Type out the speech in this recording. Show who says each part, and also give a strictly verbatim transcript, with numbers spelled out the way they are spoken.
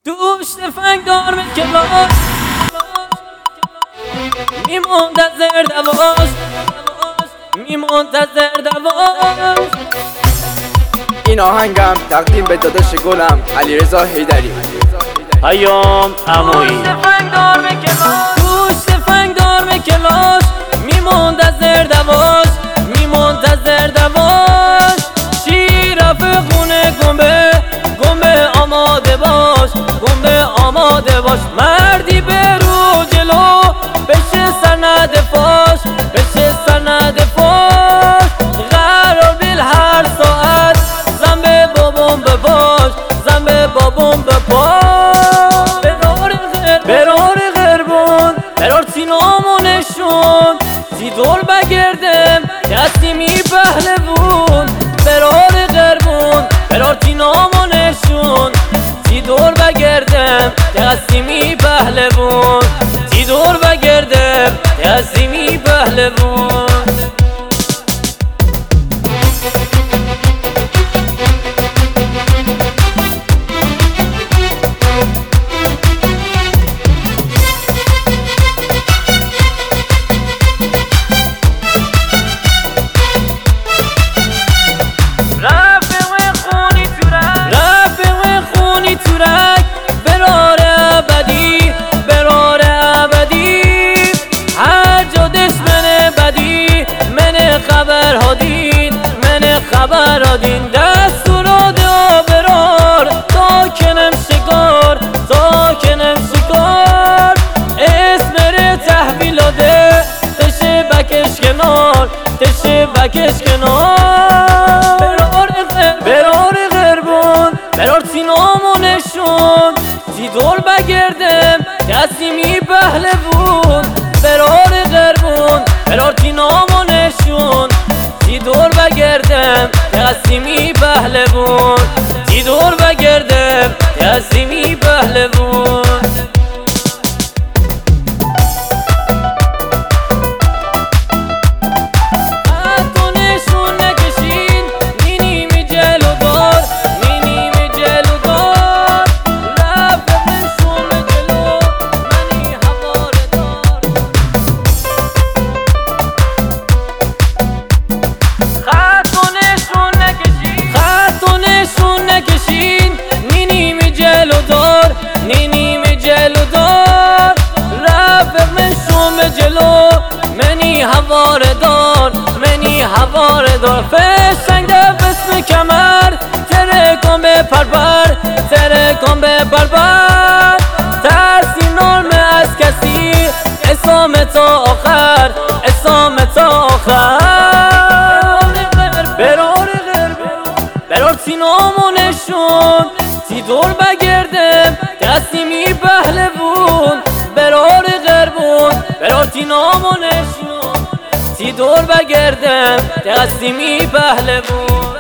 Speaker 1: دوشت فنگدار به کلاش می منتظر دواش می منتظر دواش.
Speaker 2: این آهنگم تقدیم به داداش گلم علیرضا حیدری.
Speaker 3: پیام عمویی.
Speaker 1: دوشت فنگدار به کلاش دوشت فنگدار به کلاش می منتظر دواش می منتظر دواش. شیرف خونه گنبه گنبه آماده باش گنبه آماده باش. مردی برو جلو بشه سند فاش بشه سند فاش. قرار بیل هر ساعت زنبه بابام بپاش زنبه بابام بپاش. برار غر برار غربون برار سینامونشون سی دور بگردم کسی می پهلوون. برار غربون برار سینامونشون سی دور بگردم کسی می پهلوون سی دور بگردم کسی می پهلوون. برار ابدی برار ابدی هر جا دشمن بدی من خبر هادین من خبر هادین. دستور دا برار ساکنم شکار ساکنم شکار. اسمر تحویل ده تشه بکش کنار تشه بکش کنار. برار غر برار غربون برار سینامونشون سی دور بگردم کسی می پهلوون. برار غربون برار سینامونشون سی دور بگردم کسی می پهلوون سی دور بگردم کسی می پهلوون. منی هواردار منی هواردار. فشنگ ده بسم کمر ترکان به پرپر ترکان به پرپر. ترسی نرم از کسی اسام تا آخر اسام تا آخر. برار غربون برار سینامونشون سی دور بگردم کسی می پهلوون. برار غربون برار سینامونشون سی دور بگردم کسی می پهلوون.